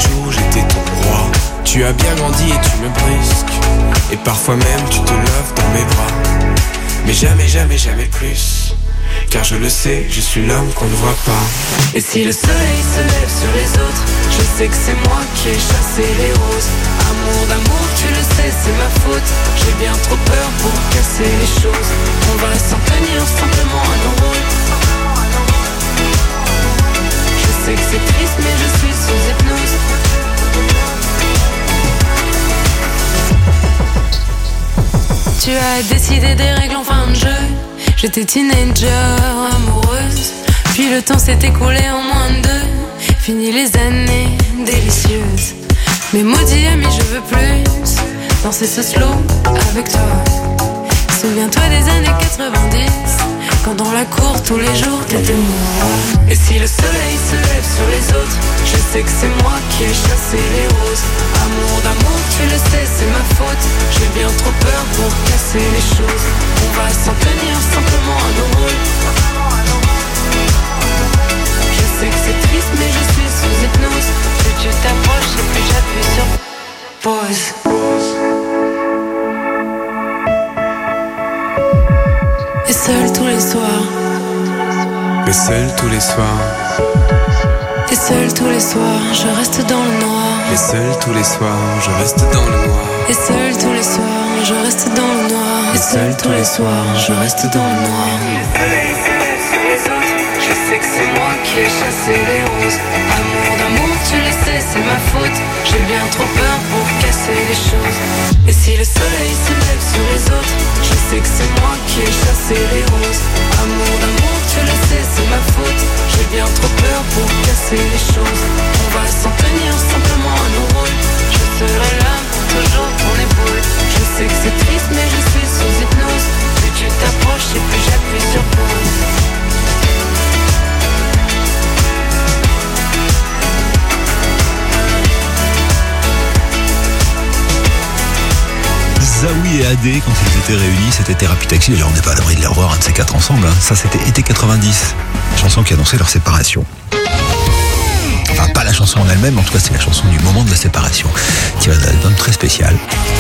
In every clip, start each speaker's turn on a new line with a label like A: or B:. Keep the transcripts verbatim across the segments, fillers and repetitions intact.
A: jours où j'étais ton roi. Tu as bien grandi et tu me brusques, et parfois même tu te lèves dans mes bras. Mais jamais, jamais, jamais plus, car je le sais, je suis l'homme qu'on ne voit pas.
B: Et si le soleil se lève sur les autres, je sais que c'est moi qui ai chassé les roses. Amour d'amour, tu le sais, c'est ma faute. J'ai bien trop peur pour casser les choses. On va s'en tenir simplement à nos rôles. Je sais que c'est triste, mais je suis sous hypnose. Tu as décidé des règles en fin de jeu. J'étais teenager, amoureuse. Puis le temps s'est écoulé en moins de deux. Fini les années délicieuses. Mais maudit ami, je veux plus danser ce slow avec toi. Souviens-toi des années quatre-vingt-dix, quand dans la cour tous les jours t'étais moi. Et si le soleil se lève sur les autres, je sais que c'est moi qui ai chassé les roses. Amour d'amour, tu le sais, c'est ma faute. J'ai bien trop peur pour casser les choses. On va s'en tenir simplement à nos rôles. Je sais que c'est triste, mais je suis sous hypnose. Plus tu t'approches et plus j'appuie sur pause. Et seul tous les soirs.
A: Mais seul tous les soirs.
B: Et seul tous les soirs, je reste dans le noir.
A: Et seul tous les soirs, je reste dans le noir.
B: Et seul tous les soirs, je reste dans le noir. Et seul tous les soirs, je reste dans le noir. Le soleil se lève sur les autres, je sais que c'est moi qui ai chassé les roses. Amour d'amour, tu le sais, c'est ma faute. J'ai bien trop peur pour casser les choses. Et si le soleil se lève sur les autres, je sais que c'est moi qui ai chassé les roses. Amour d'amour, tu le sais, c'est ma faute. J'ai bien trop peur pour casser les choses. On va s'en tenir simplement à nos rôles. Je serai là pour toujours ton épaule. Je sais que c'est triste, mais je suis sous hypnose. Plus tu t'approches et plus j'appuie sur pause.
C: Zaoui et Adé, quand ils étaient réunis, c'était Thérapie Taxi. D'ailleurs, on n'est pas à l'abri de les revoir, un de ces quatre ensemble. Hein. Ça, c'était été quatre-vingt-dix. Chanson qui annonçait leur séparation. Enfin, pas la chanson en elle-même, en tout cas, c'est la chanson du moment de la séparation. Qui va d'un album très spécial.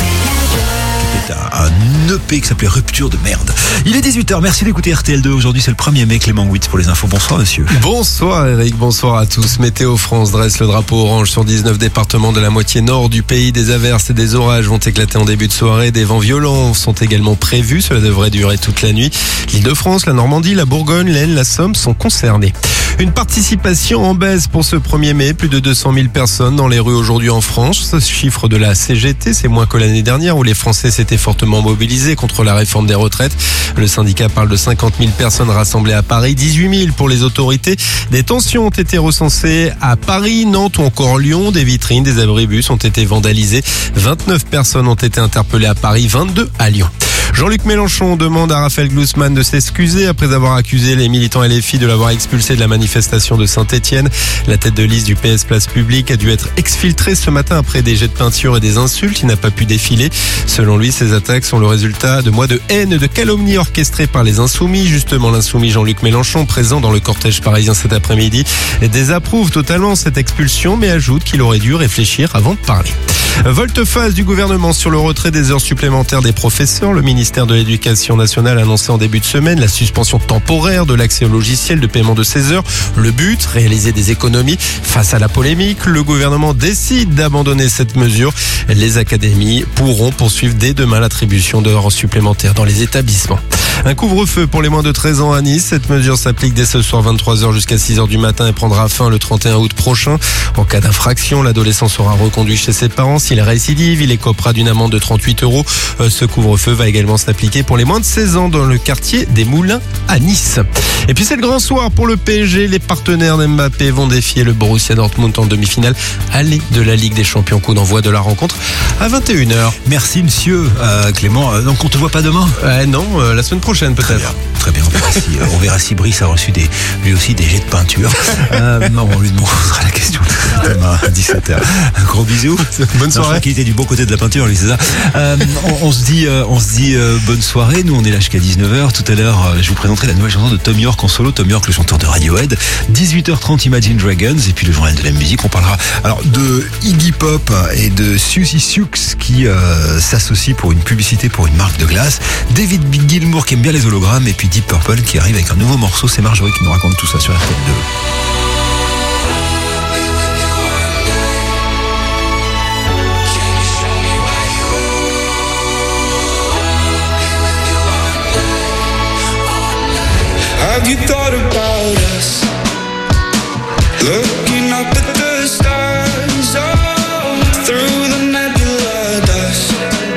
C: C'était un, un E P qui s'appelait Rupture de merde. Il est dix-huit heures, merci d'écouter R T L deux. Aujourd'hui, c'est le premier mai. Clément Witt pour les infos. Bonsoir, monsieur.
D: Bonsoir, Eric. Bonsoir à tous. Météo France dresse le drapeau orange sur dix-neuf départements de la moitié nord du pays. Des averses et des orages vont éclater en début de soirée. Des vents violents sont également prévus. Cela devrait durer toute la nuit. L'Île-de-France, la Normandie, la Bourgogne, l'Aisne, la Somme sont concernés. Une participation en baisse pour ce premier mai. Plus de deux cent mille personnes dans les rues aujourd'hui en France. Ce chiffre de la C G T, c'est moins que l'année dernière où les Français s'étaient fortement mobilisés contre la réforme des retraites. Le syndicat parle de cinquante mille personnes rassemblées à Paris, dix-huit mille pour les autorités. Des tensions ont été recensées à Paris, Nantes ou encore Lyon. Des vitrines, des abribus ont été vandalisés. vingt-neuf personnes ont été interpellées à Paris, vingt-deux à Lyon. Jean-Luc Mélenchon demande à Raphaël Glucksmann de s'excuser après avoir accusé les militants L F I de l'avoir expulsé de la manifestation de Saint-Étienne. La tête de liste du P S Place Publique a dû être exfiltrée ce matin après des jets de peinture et des insultes. Il n'a pas pu défiler. Selon lui, ces attaques sont le résultat de mois de haine et de calomnie orchestrées par les Insoumis. Justement, l'Insoumis Jean-Luc Mélenchon, présent dans le cortège parisien cet après-midi, désapprouve totalement cette expulsion, mais ajoute qu'il aurait dû réfléchir avant de parler. Volte-face du gouvernement sur le retrait des heures supplémentaires des professeurs. Le ministère de l'Éducation nationale a annoncé en début de semaine la suspension temporaire de l'accès au logiciel de paiement de ces heures. Le but, réaliser des économies. Face à la polémique, le gouvernement décide d'abandonner cette mesure. Les académies pourront poursuivre dès demain l'attribution d'heures supplémentaires dans les établissements. Un couvre-feu pour les moins de treize ans à Nice. Cette mesure s'applique dès ce soir vingt-trois heures jusqu'à six heures du matin et prendra fin le trente et un août prochain. En cas d'infraction, l'adolescent sera reconduit chez ses parents. S'il récidive, il écopera d'une amende de trente-huit euros. Ce couvre-feu va également s'appliquer pour les moins de seize ans dans le quartier des Moulins à Nice. Et puis c'est le grand soir pour le P S G. Les partenaires d'Mbappé vont défier le Borussia Dortmund en demi-finale aller de la Ligue des Champions. Coup d'envoi de la rencontre à vingt et une heures.
C: Merci, monsieur euh, Clément. Euh, donc on te voit pas demain ?
D: euh, Non, euh, la semaine prochaine peut-être.
C: très bien. On verra si, euh, on verra si Brice a reçu des, lui aussi des jets de peinture. Euh, non, on lui demandera la question demain à dix-sept heures. Un gros bisou.
D: Bonne soirée.
C: Qui était du bon côté de la peinture, lui, c'est ça. Euh, on, on se dit, euh, on se dit euh, bonne soirée. Nous, on est là jusqu'à dix-neuf heures. Tout à l'heure, euh, je vous présenterai la nouvelle chanson de Tom York en solo. Tom York, le chanteur de Radiohead. dix-huit heures trente, Imagine Dragons. Et puis le journal de la musique. On parlera alors de Iggy Pop et de Suzy Sioux qui euh, s'associent pour une publicité pour une marque de glace. David Gilmour qui aime bien les hologrammes. Et puis Deep Purple qui arrive avec un nouveau morceau. C'est Marjorie qui nous raconte tout ça sur R T L deux.
A: Have you thought about us? Looking up at the stars, oh, through the nebula dust.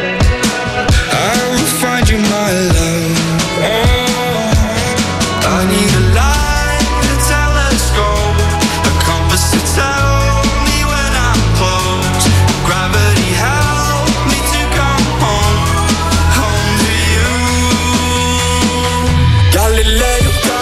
A: I will find you, my love. Oh, I need a light, a telescope, a compass to tell me when I'm close. Gravity help me to come home, home to you. Galileo.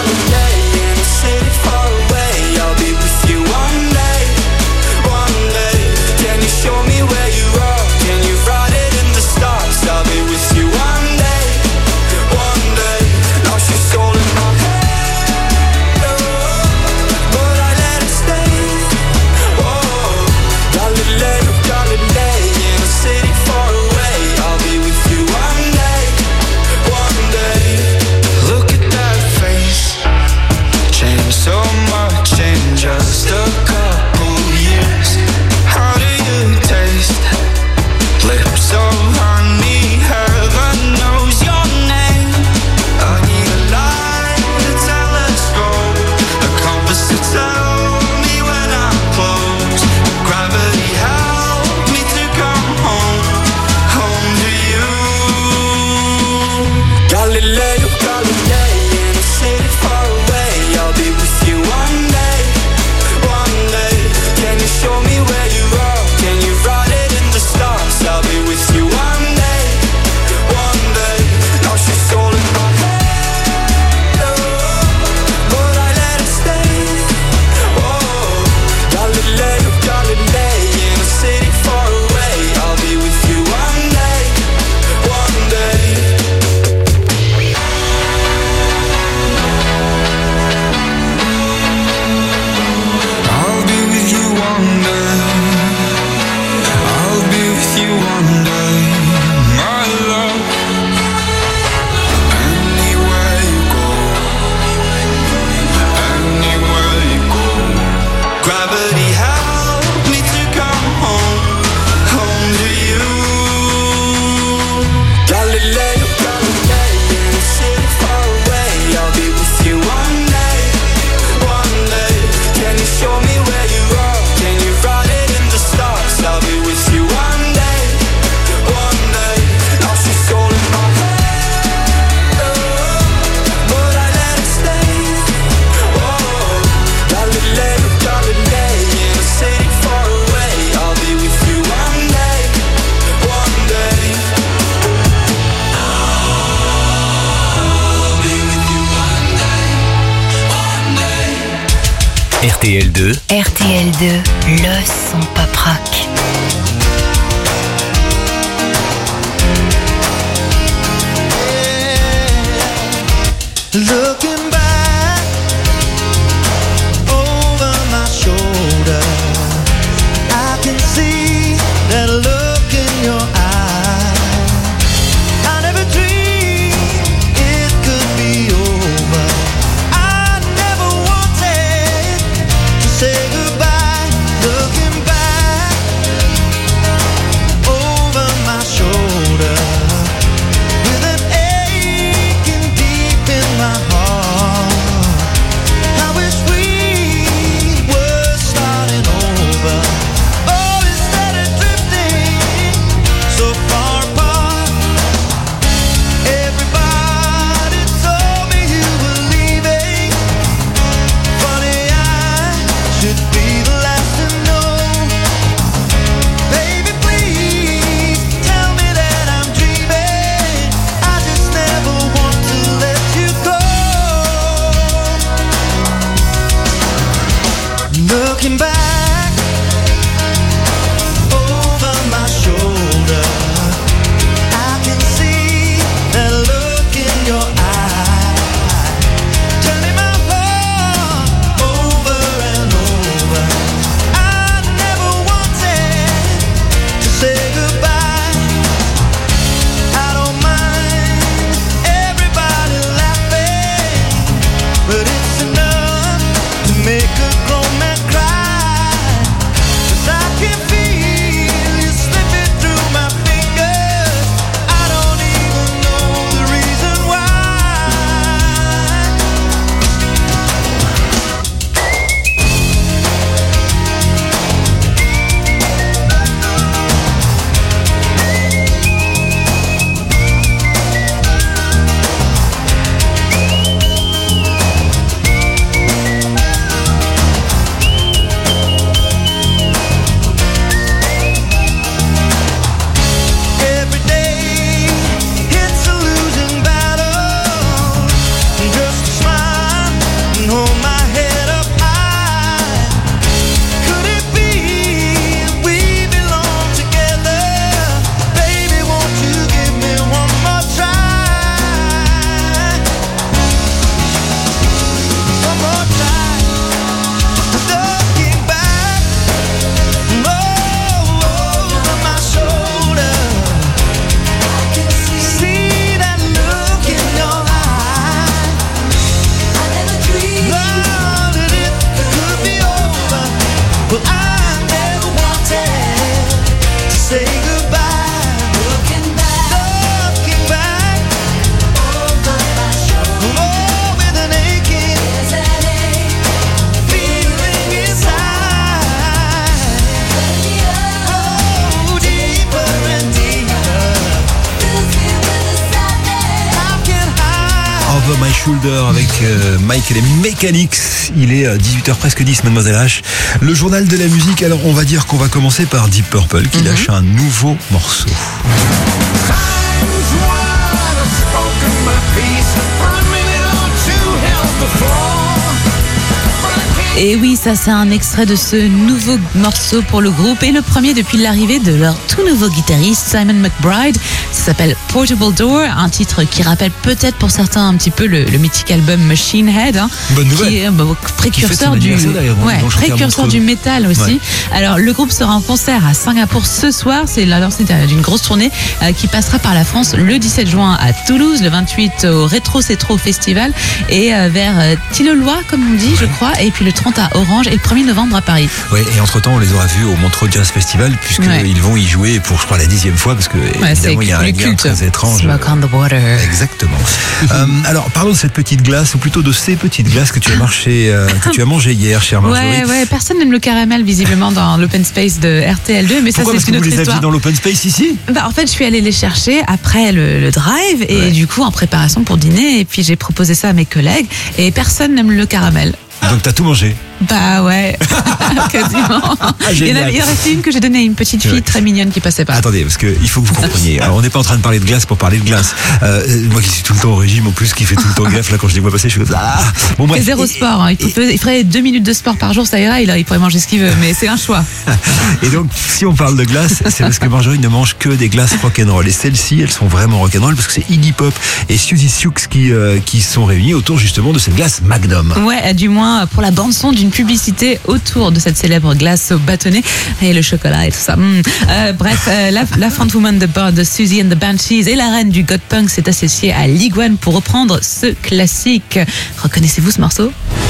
A: Just a couple years. How do you taste? Lips of honey, heaven knows your name. I need a light, a telescope, a compass to tell me when I'm close. Gravity help me to come home, home to you. Galileo, Galilei, in a city far away. I'll be with you one day. Show me where you are, can you write it in the stars? I'll be with you one day, one day. Now she's all in my head, oh, but I let it stay. Oh, Galileo, Galilei, in a city far away. I'll be with you one day, one day. I'll be with you one day. I'll be with you one day, my love. Anywhere you go, anywhere you go. Gravity help me to come home, home to you. Galileo, Galilei, in a city far away. I'll be with you one day, one day. Can you show me where you are? Can you write it in the stars? I'll be with you one day, one day. Now she's all in my head, oh, but I let it stay. Oh, Galileo, Galilei, in a city far away. I'll be with you one day, one day. I'll be with you one day, one day.
E: R T L deux.
F: R T L deux, le son pop rock.
G: Looking back over my shoulder, I can see that look in your eye. I never dreamed it could be over. I never wanted to say goodbye. Looking back over my shoulder, with an aching deep in my heart.
C: Shoulder avec euh, Mike et les Mechanics. Il est euh, dix-huit heures presque dix, Mademoiselle H. Le journal de la musique. Alors on va dire qu'on va commencer par Deep Purple qui mm-hmm. lâche un nouveau morceau.
E: Et oui, ça c'est un extrait de ce nouveau morceau pour le groupe et le premier depuis l'arrivée de leur tout nouveau guitariste Simon McBride. Ça s'appelle Portable Door, un titre qui rappelle peut-être pour certains un petit peu le, le mythique album Machine Head, hein,
C: Bonne nouvelle.
E: qui est bah, précurseur du ouais, précurseur du métal aussi. Ouais. Alors le groupe sera en concert à Singapour ce soir, c'est la lancée d'une grosse tournée euh, qui passera par la France le dix-sept juin à Toulouse, le vingt-huit au Rétro Cétro Festival et euh, vers euh, Tilleloy comme on dit, ouais. je crois, et puis le trente à Orange et le premier novembre à Paris.
C: Oui, et entre-temps, on les aura vus au Montreux Jazz Festival, puisqu'ils ouais. vont y jouer pour, je crois, la dixième fois, parce que, ouais, évidemment, il y a un lien très étrange.
E: Smoke on the water.
C: Exactement. euh, alors, parlons de cette petite glace, ou plutôt de ces petites glaces que tu as marché, euh, que tu as mangé hier, chère Marjorie.
E: Ouais, ouais, personne n'aime le caramel, visiblement, dans l'open space de R T L deux, mais
C: Pourquoi,
E: ça, c'est une autre histoire. Pourquoi, parce que vous les
C: aviez dans l'open space ici?
E: Bah, en fait, je suis allée les chercher après le, le drive, et ouais. du coup, en préparation pour dîner, et puis j'ai proposé ça à mes collègues, et personne n'aime le caramel.
C: Donc t'as tout mangé?
E: Bah ouais, quasiment. Ah, il, y en a, il y en restait une que j'ai donnée à une petite fille ouais. très mignonne qui passait par.
C: Attendez, parce qu'il faut que vous compreniez. Alors on n'est pas en train de parler de glace pour parler de glace. Euh, moi qui suis tout le temps au régime, en plus qui fait tout le temps gaffe, là quand je les vois passer, je suis comme ça. Ah
E: bon, bref. C'est zéro sport. Hein. Il, peut, il ferait deux minutes de sport par jour, ça ira. Il, il pourrait manger ce qu'il veut, mais c'est un choix.
C: Et donc si on parle de glace, c'est parce que Marjorie ne mange que des glaces rock'n'roll. Et celles-ci, elles sont vraiment rock'n'roll parce que c'est Iggy Pop et Suzy Sioux qui euh, qui sont réunis autour justement de cette glace Magnum.
E: Ouais, du moins pour la bande son d'une publicité autour de cette célèbre glace au bâtonnet et le chocolat et tout ça. Mmh. Euh, bref, euh, la, la frontwoman de, de Suzy and the Banshees et la reine du God Punk s'est associée à Liguane pour reprendre ce classique. Reconnaissez-vous ce morceau?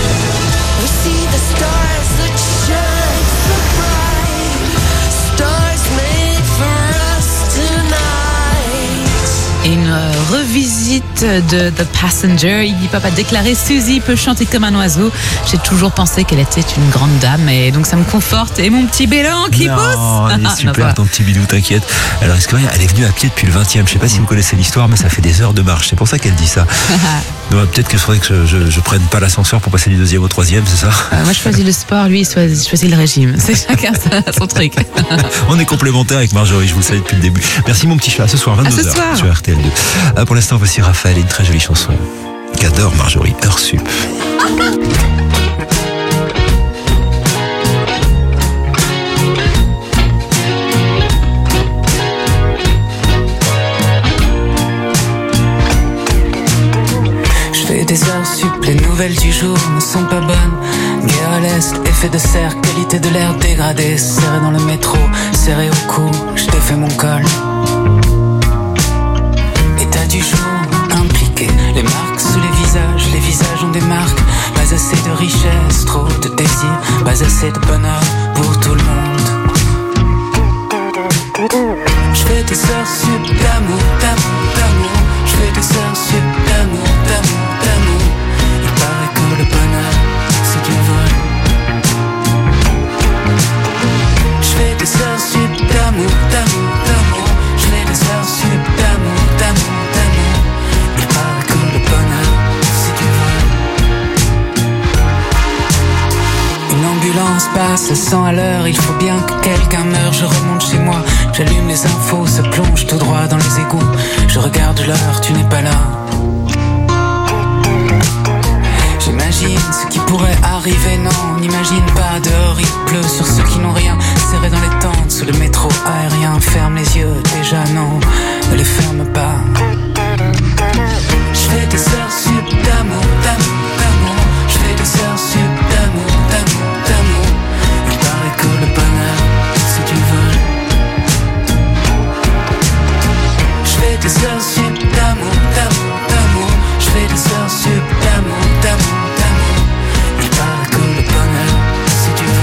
E: Une revisite de The Passenger. Iggy Pop a déclaré: Suzy peut chanter comme un oiseau. J'ai toujours pensé qu'elle était une grande dame et donc ça me conforte. Et mon petit bélan qui
C: non,
E: pousse.
C: Elle est super, ton petit bidou, t'inquiète. Alors, est-ce que elle est venue à pied depuis le vingtième? Je sais pas si vous connaissez l'histoire, mais ça fait des heures de marche. C'est pour ça qu'elle dit ça. Donc, peut-être qu'il faudrait que je, je, je prenne pas l'ascenseur pour passer du deuxième au troisième, c'est ça?
E: euh, Moi, je choisis le sport, lui, il choisit le régime. C'est chacun son truc.
C: On est complémentaires avec Marjorie, je vous le savais depuis le début. Merci mon petit chat. À ce soir, vingt-deux heures sur R T L deux. Ah, pour l'instant, voici Raphaël et une très jolie chanson qu'adore Marjorie, Heure Sup.
B: Je fais des heures sup, les nouvelles du jour ne sont pas bonnes. Guerre à l'est, effet de serre, qualité de l'air dégradée. Serré dans le métro, serré au cou, je t'ai fait mon col. État du jour, impliqué. Les marques sous les visages, les visages ont des marques. Pas assez de richesse, trop de désir. Pas assez de bonheur pour tout le monde. Je fais des heures sup d'amour, d'amour, d'amour. Je fais des heures sup d'amour, d'amour, d'amour. Il paraît que le bonheur, c'est du vol. Je fais des heures sup d'amour, d'amour, d'amour. Je fais des heures sup d'amour, d'amour, d'amour. Il paraît que le bonheur, c'est du vol. Une ambulance passe à cent à l'heure. Il faut bien que quelqu'un meure. Je remonte chez moi, j'allume les infos, se plonge tout droit dans les égouts. Je regarde l'heure, tu n'es pas là. J'imagine ce qui pourrait arriver, non, on n'imagine pas. Dehors il pleut sur ceux qui n'ont rien. Serré dans les tentes, sous le métro aérien. Ferme les yeux, déjà non, ne les ferme pas. Je fais des heures sup d'amour, d'amour, d'amour. Je fais des heures sup d'amour, d'amour, d'amour. Il paraît que le bonheur, c'est du vol. Je fais des heures sup d'amour, d'amour, d'amour. Je fais des heures sup d'amour, d'amour, d'amour. Il paraît que le bonheur, c'est du vol.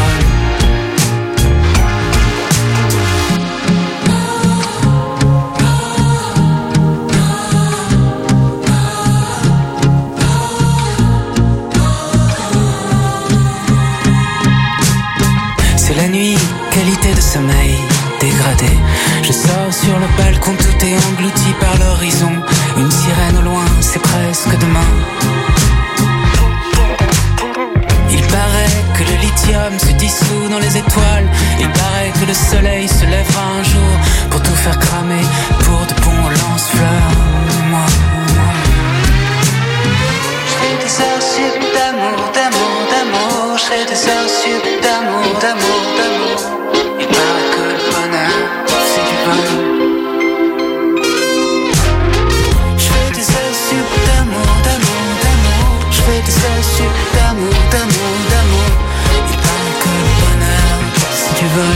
B: C'est la nuit, qualité de sommeil. dégradé. Je sors sur le balcon, tout est englouti par l'horizon. Une sirène au loin, c'est presque demain. Il paraît que le lithium se dissout dans les étoiles. Il paraît que le soleil se lèvera un jour pour tout faire cramer, pour de bons lance-fleurs. Moi, moi. Je fais des heures sup d'amour, d'amour, d'amour. Je fais des heures sup d'amour, d'amour, d'amour. Il paraît que le bonheur, c'est du vol. Je fais des heures sup d'amour, d'amour, d'amour. Je fais des heures sup d'amour, d'amour, d'amour. Il paraît que le bonheur, c'est du vol.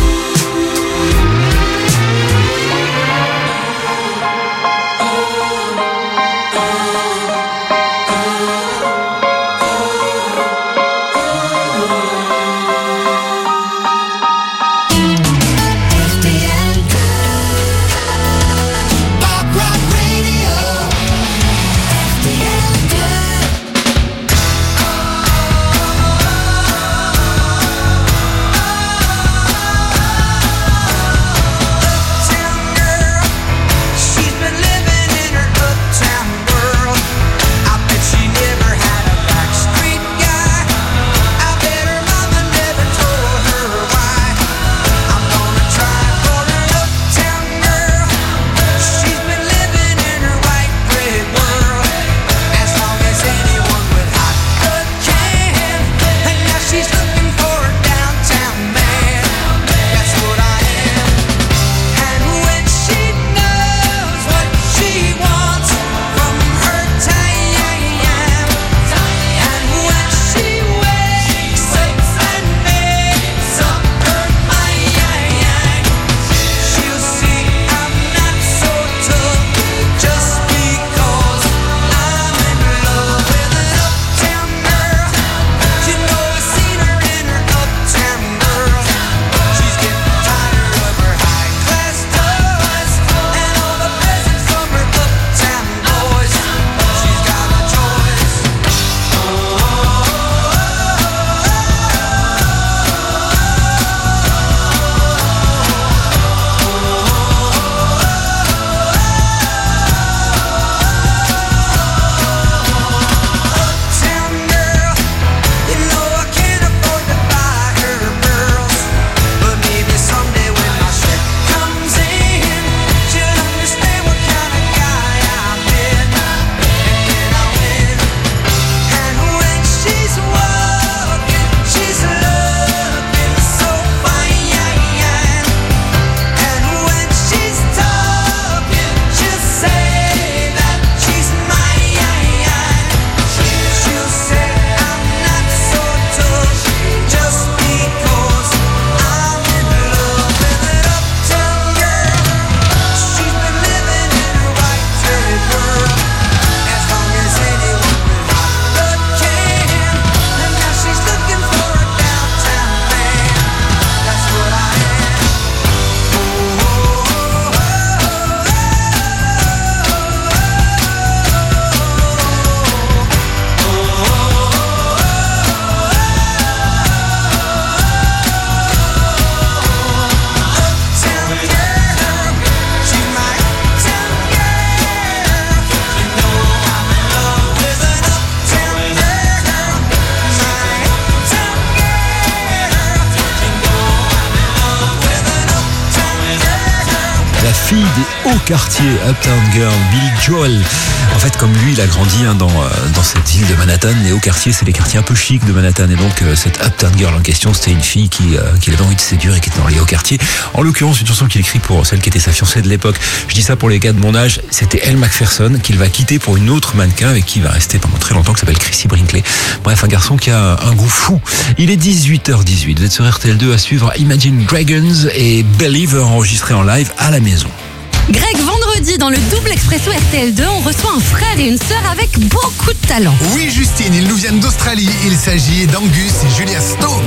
C: fille des hauts quartiers, Uptown Girl, Billy Joel. En fait, comme lui, il a grandi hein, dans, euh, dans cette ville de Manhattan. Les hauts quartiers, c'est les quartiers un peu chics de Manhattan. Et donc, euh, cette Uptown Girl en question, c'était une fille qui, euh, qui avait envie de séduire et qui était dans les hauts quartiers. En l'occurrence, une chanson qu'il écrit pour celle qui était sa fiancée de l'époque. Je dis ça pour les gars de mon âge. C'était Elle Macpherson qu'il va quitter pour une autre mannequin avec qui il va rester pendant très longtemps, qui s'appelle Chrissy Brinkley. Bref, un garçon qui a un goût fou. Il est dix-huit heures dix-huit. Vous êtes sur R T L deux à suivre Imagine Dragons et Believer enregistré en live à la maison.
H: Greg, vendredi, dans le double expresso R T L deux, on reçoit un frère et une sœur avec beaucoup de talent.
I: Oui, Justine, ils nous viennent d'Australie. Il s'agit d'Angus et Julia Stone.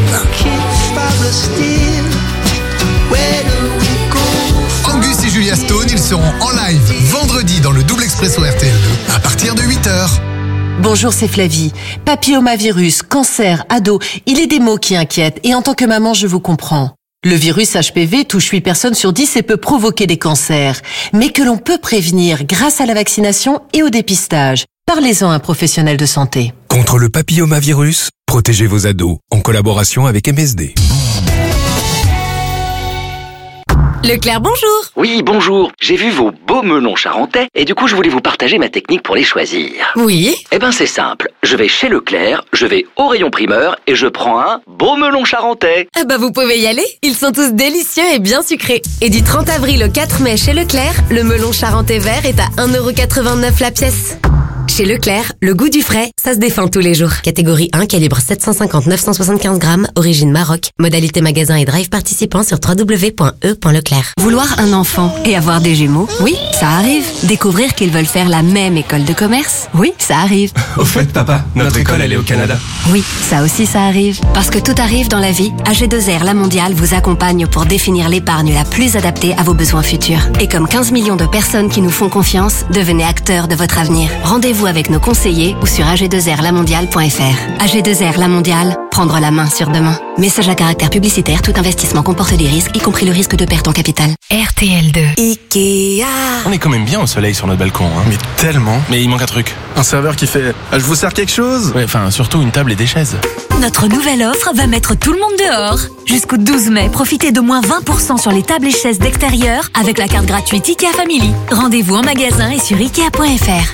I: Angus et Julia Stone, ils seront en live vendredi dans le double expresso R T L deux à partir de huit heures.
J: Bonjour, c'est Flavie. Papillomavirus, cancer, ado, il est des mots qui inquiètent et en tant que maman, je vous comprends. Le virus H P V touche huit personnes sur dix et peut provoquer des cancers, mais que l'on peut prévenir grâce à la vaccination et au dépistage. Parlez-en à un professionnel de santé.
K: Contre le papillomavirus, protégez vos ados en collaboration avec M S D.
H: Leclerc, bonjour.
L: Oui, bonjour. J'ai vu vos beaux melons charentais et du coup, je voulais vous partager ma technique pour les choisir.
H: Oui.
L: Eh ben, c'est simple. Je vais chez Leclerc, je vais au rayon primeur et je prends un beau melon charentais.
H: Ah bah, vous pouvez y aller. Ils sont tous délicieux et bien sucrés. Et du trente avril au quatre mai chez Leclerc, le melon charentais vert est à un euro quatre-vingt-neuf la pièce. Chez Leclerc, le goût du frais, ça se défend tous les jours. Catégorie un, calibre sept cent cinquante à neuf cent soixante-quinze grammes, origine Maroc. Modalité magasin et drive participant sur w w w point e point leclerc.
F: Vouloir un enfant et avoir des jumeaux, oui, ça arrive. Découvrir qu'ils veulent faire la même école de commerce, oui, ça arrive.
K: Au fait, papa, notre école, elle est au Canada.
F: Oui, ça aussi, ça arrive. Parce que tout arrive dans la vie, A G deux R La Mondiale vous accompagne pour définir l'épargne la plus adaptée à vos besoins futurs. Et comme quinze millions de personnes qui nous font confiance, devenez acteurs de votre avenir. Rendez-vous avec nos conseillers ou sur a g deux r la mondiale point f r. A G deux R La Mondiale, prendre la main sur demain. Message à caractère publicitaire, tout investissement comporte des risques, y compris le risque de perte en capital.
H: R T L deux.
F: Ikea.
M: On est quand même bien au soleil sur notre balcon, hein.
N: Mais tellement.
M: Mais il manque un truc.
N: Un serveur qui fait « Je vous sers quelque chose ?»
M: Ouais, enfin, surtout une table et des chaises.
O: Notre nouvelle offre va mettre tout le monde dehors. Jusqu'au douze mai, profitez de moins vingt pour cent sur les tables et chaises d'extérieur avec la carte gratuite Ikea Family. Rendez-vous en magasin et sur ikea point f r.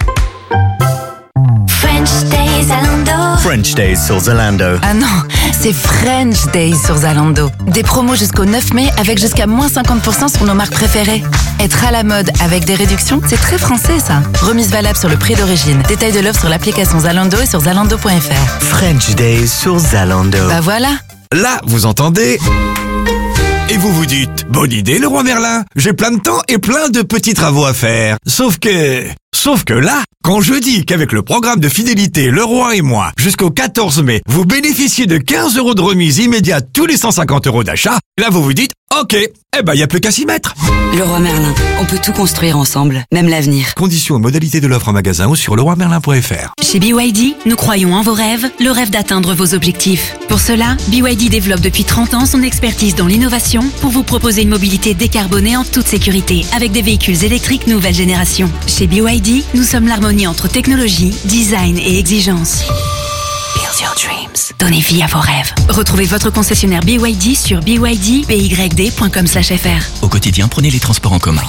P: French Days Zalando.
Q: French Days sur Zalando.
R: Ah non, c'est French Days sur Zalando. Des promos jusqu'au neuf mai avec jusqu'à moins cinquante pour cent sur nos marques préférées. Être à la mode avec des réductions, c'est très français ça. Remise valable sur le prix d'origine. Détail de l'offre sur l'application Zalando et sur zalando point f r.
Q: French Days sur Zalando.
R: Bah voilà.
S: Là, vous entendez ? Et vous vous dites, bonne idée Leroy Merlin, j'ai plein de temps et plein de petits travaux à faire. Sauf que... Sauf que là, quand je dis qu'avec le programme de fidélité Leroy et moi, jusqu'au quatorze mai, vous bénéficiez de quinze euros de remise immédiate tous les cent cinquante euros d'achat, là vous vous dites, ok, eh ben y a plus qu'à s'y mettre.
R: Leroy Merlin, on peut tout construire ensemble, même l'avenir.
S: Conditions et modalités de l'offre en magasin ou sur leroy merlin point f r.
O: Chez B Y D, nous croyons en vos rêves, le rêve d'atteindre vos objectifs. Pour cela, B Y D développe depuis trente ans son expertise dans l'innovation pour vous proposer une mobilité décarbonée en toute sécurité, avec des véhicules électriques nouvelle génération. Chez B Y D, nous sommes l'harmonie entre technologie, design et exigence. Build your dreams. Donnez vie à vos rêves. Retrouvez votre concessionnaire B Y D sur b y d b y d point com slash f r.
T: Au quotidien, prenez les transports en commun.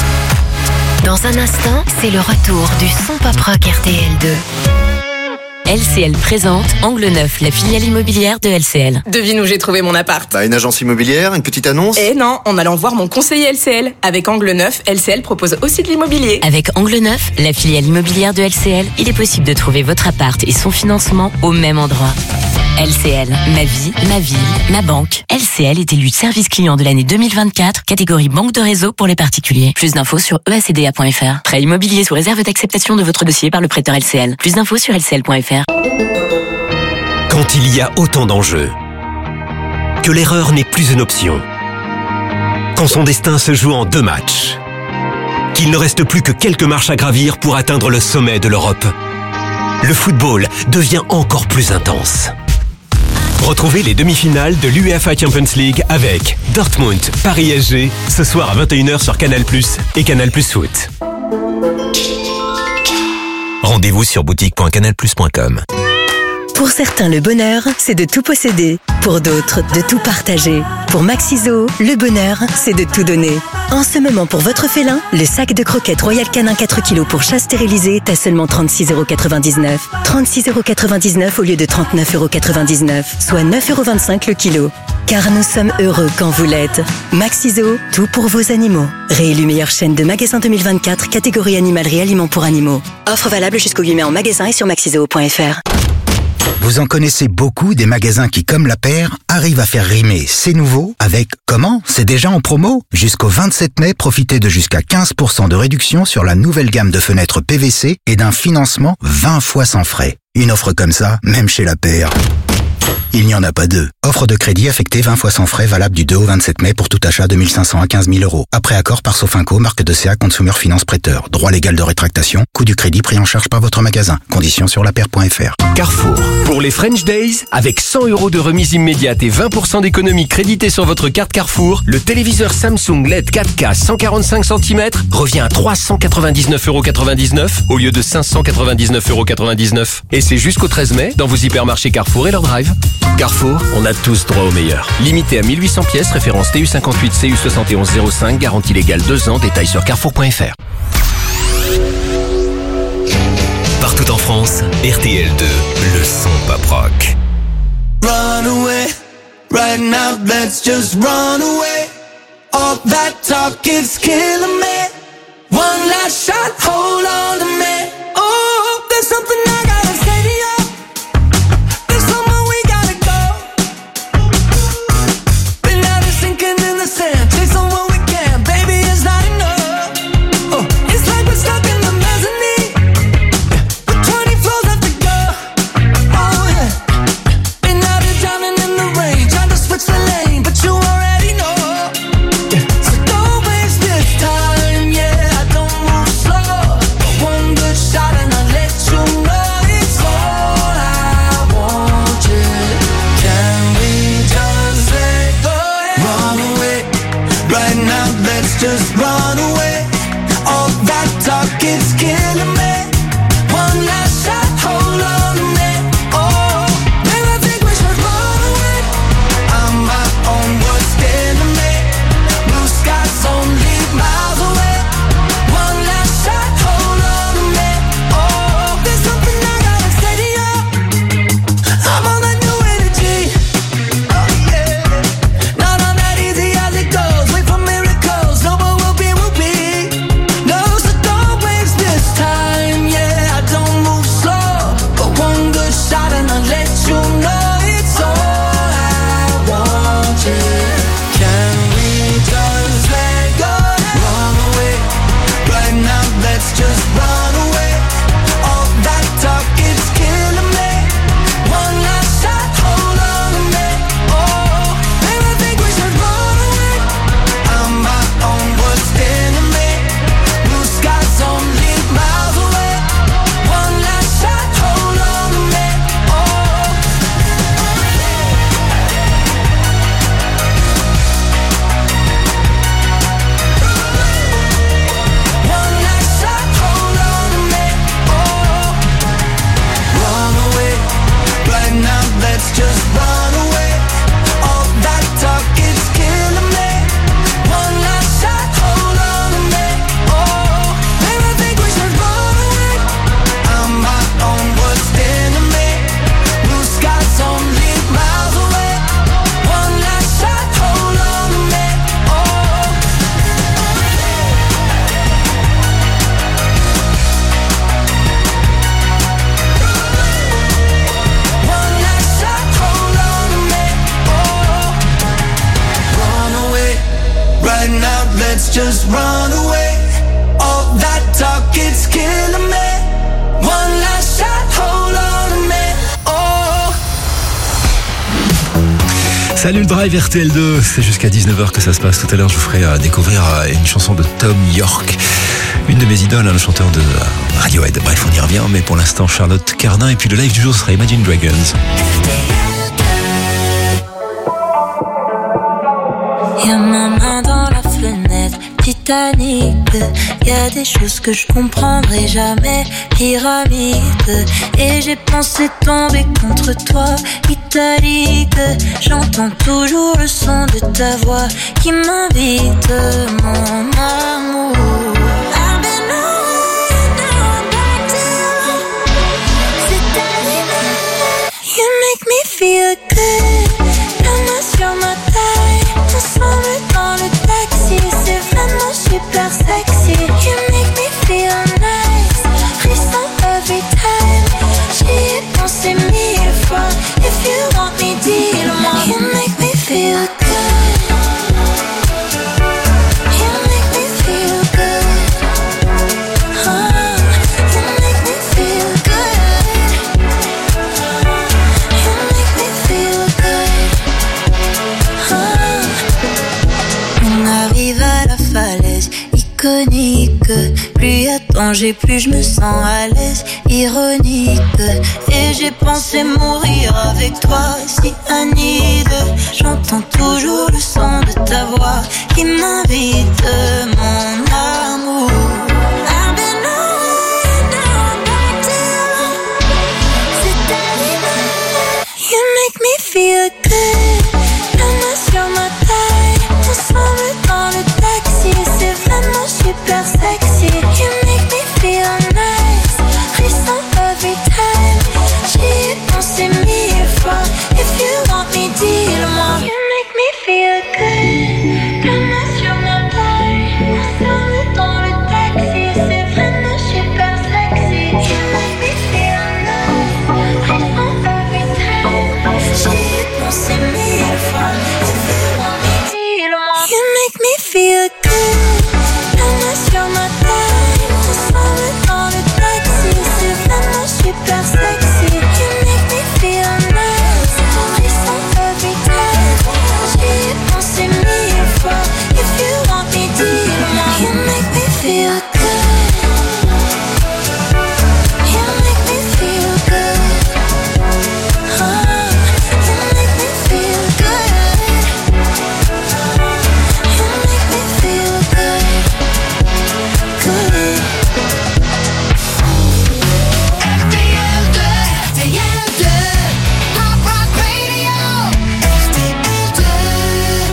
H: Dans un instant, c'est le retour du son pop rock R T L deux. L C L présente Angle Neuf, la filiale immobilière de L C L.
U: Devine où j'ai trouvé mon appart.
V: Bah, une agence immobilière, une petite annonce.
U: Eh non, en allant voir mon conseiller L C L. Avec Angle Neuf, L C L propose aussi de l'immobilier.
H: Avec Angle Neuf, la filiale immobilière de L C L, il est possible de trouver votre appart et son financement au même endroit. L C L, ma vie, ma ville, ma banque. L C L est élu service client de l'année deux mille vingt-quatre, catégorie banque de réseau pour les particuliers. Plus d'infos sur e a c d a point f r. Prêt immobilier sous réserve d'acceptation de votre dossier par le prêteur L C L. Plus d'infos sur l c l point f r.
W: Quand il y a autant d'enjeux, que l'erreur n'est plus une option, quand son destin se joue en deux matchs, qu'il ne reste plus que quelques marches à gravir pour atteindre le sommet de l'Europe, le football devient encore plus intense. Retrouvez les demi-finales de l'UEFA Champions League avec Dortmund, Paris S G, ce soir à vingt et une heures sur Canal plus, et Canal plus Foot. Rendez-vous sur boutique point canal plus point com.
X: Pour certains, le bonheur, c'est de tout posséder. Pour d'autres, de tout partager. Pour Maxiso, le bonheur, c'est de tout donner. En ce moment, pour votre félin, le sac de croquettes Royal Canin quatre kilos pour chat stérilisé est à seulement trente-six euros quatre-vingt-dix-neuf. trente-six euros quatre-vingt-dix-neuf au lieu de trente-neuf euros quatre-vingt-dix-neuf, soit neuf euros vingt-cinq le kilo. Car nous sommes heureux quand vous l'êtes. Maxiso, tout pour vos animaux. Réélu meilleure chaîne de magasins deux mille vingt-quatre, catégorie animalerie aliments pour animaux. Offre valable jusqu'au huit mai en magasin et sur maxiso point f r.
Y: Vous en connaissez beaucoup des magasins qui, comme la paire, arrivent à faire rimer c'est nouveau avec comment c'est déjà en promo. Jusqu'au vingt-sept mai, profitez de jusqu'à quinze pour cent de réduction sur la nouvelle gamme de fenêtres P V C et d'un financement vingt fois sans frais. Une offre comme ça, même chez la paire. Il n'y en a pas deux. Offre de crédit affectée vingt fois sans frais, valable du deux au vingt-sept mai pour tout achat de mille cinq cents à quinze mille euros. Après accord par Sofinco, marque de C A Consumer Finance Prêteur. Droit légal de rétractation. Coût du crédit pris en charge par votre magasin. Conditions sur la paire point f r.
A: Carrefour. Pour les French Days, avec cent euros de remise immédiate et vingt pour cent d'économie créditée sur votre carte Carrefour, le téléviseur Samsung L E D quatre K cent quarante-cinq centimètres revient à trois cent quatre-vingt-dix-neuf euros quatre-vingt-dix-neuf au lieu de cinq cent quatre-vingt-dix-neuf euros quatre-vingt-dix-neuf. Et c'est jusqu'au treize mai dans vos hypermarchés Carrefour et leur drive. Carrefour, on a tous droit au meilleur. Limité à mille huit cents pièces, référence T U cinquante-huit C U soixante et onze zéro cinq, garantie légale deux ans, détails sur carrefour point f r.
W: Partout en France, R T L deux, le son pop rock.
B: Run away, right now let's just run away. All that talk is killing me. One last shot, hold on to me. Oh, there's something I gotta say to you. There's somewhere we gotta go. Been out of sinking in the sand, chasing what we can, baby, it's not enough. Oh, it's like we're stuck in the mezzanine with twenty floors left to go. Oh yeah, been out of drowning in the rain, trying to switch the lane, but you already know. So don't waste this time, yeah, I don't move slow. But one good shot and I'll let you know it's all I want, yeah. Can we just let go? Run away, right now let's just run away. All that talk is killing me. One last shot, hold on to me. Oh, man, I think we should run away. I'm my own worst enemy. Blue skies only miles away. One last shot, hold on to me. Oh, there's something I gotta say to you. I'm on that new energy. Oh yeah, not on that easy as it goes. Wait for miracles, no more will be, will be. No, so don't waste this time. Yeah, I don't move slow, but one good shot and I'll let you know it's all I want. Yeah, can we just let go? Run away, right now let's just run away. All that talk is killing me. One last shot, hold on to me. Oh, man, I think we should run away. I'm my own worst enemy. Blue skies only miles away. One last shot, hold on to me. Oh, one last shot, hold on to me. Oh, run away, right now let's just run away. All that talk is killing me. One last shot, hold on to me. Oh, man, I think we should run away. I'm my own worst enemy. Blue skies only miles away. One last shot, hold on to me. Oh, one last shot, hold on to me. Oh, run away, right now let's just run away. All that talk is killing me. One last shot, hold on to me. Oh.
C: Salut le Drive R T L deux, c'est jusqu'à dix-neuf heures que ça se passe. Tout à l'heure, je vous ferai euh, découvrir euh, une chanson de Tom York, une de mes idoles, hein, le chanteur de euh, Radiohead. Bref, on y revient, mais pour l'instant, Charlotte Cardin. Et puis le live du jour sera Imagine Dragons.
D: Y'a ma main dans la fenêtre, Titanic. Y'a des choses que je comprendrai jamais, pyramide. Et j'ai pensé tomber contre toi, italique. J'entends toujours le son de ta voix qui m'invite, mon amour. I've been on, now I'm back to you. C'est animal. You make me feel good. La main sur ma taille, ensemble dans le taxi. C'est vraiment super sexy. You make me feel nice. Frisson every time. J'y ai pensé mille fois. If you want me, dis-le-moi. You make me feel good. You falaise, iconique. Plus y a danger, plus je me sens à l'aise, ironique. Et j'ai pensé mourir avec toi, si Anide. J'entends toujours le son de ta voix qui m'invite, mon amour. I've been away, now I'm back to you. C'est arrivé, you make me feel good. La main sur ma taille, ensemble dans le taxi. C'est vraiment super sexy. You make me feel nice, frisson every time. J'y ai pensé mille fois. If you want me, dis-le-moi. You make me feel good. La main sur ma taille, ensemble dans le taxi. C'est vraiment super sexy. You make me feel nice, frisson every time. J'y ai pensé mille fois. If you want me, dis-le-moi. You make me feel good. La main sur ma taille, ensemble dans le taxi. C'est vraiment super sexy. You make me feel nice, frisson every time. J'y ai pensé mille fois. If you want me, dis-le-moi. You make me feel good. You make me feel good. Oh, you make me feel good. You make me feel good. Good.
B: R T L deux, R T L deux, Pop Rock Radio. R T L deux.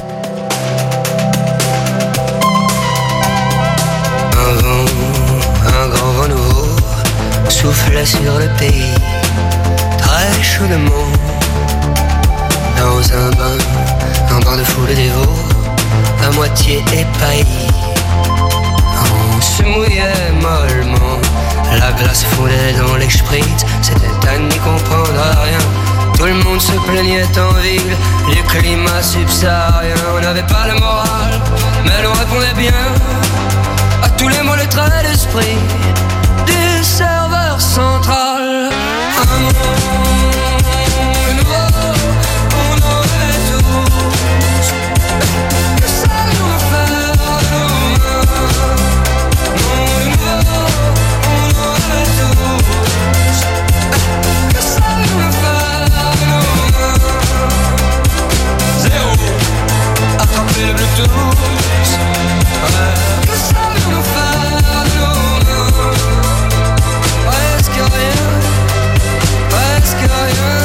E: Un vent, un grand vent nouveau souffle sur le pays, très chaudement. Dans un bain, un bain de foule dévot, à moitié épailli. On se mouillait mollement, la glace fondait dans les spritz. C'était à n'y comprendre rien. Tout le monde se plaignait en ville du climat subsaharien. On n'avait pas le moral, mais l'on répondait bien à tous les mots, les traits d'esprit du serveur central. Un monde nouveau, on en rêvait tous. Que savions-nous faire de nos mains? Monde nouveau, on en rêvait tous. Que savions-nous faire de nos mains? Zéro, attraper le Bluetooth. Ouais. Que savions-nous faire de nos mains? Presque rien, presque rien,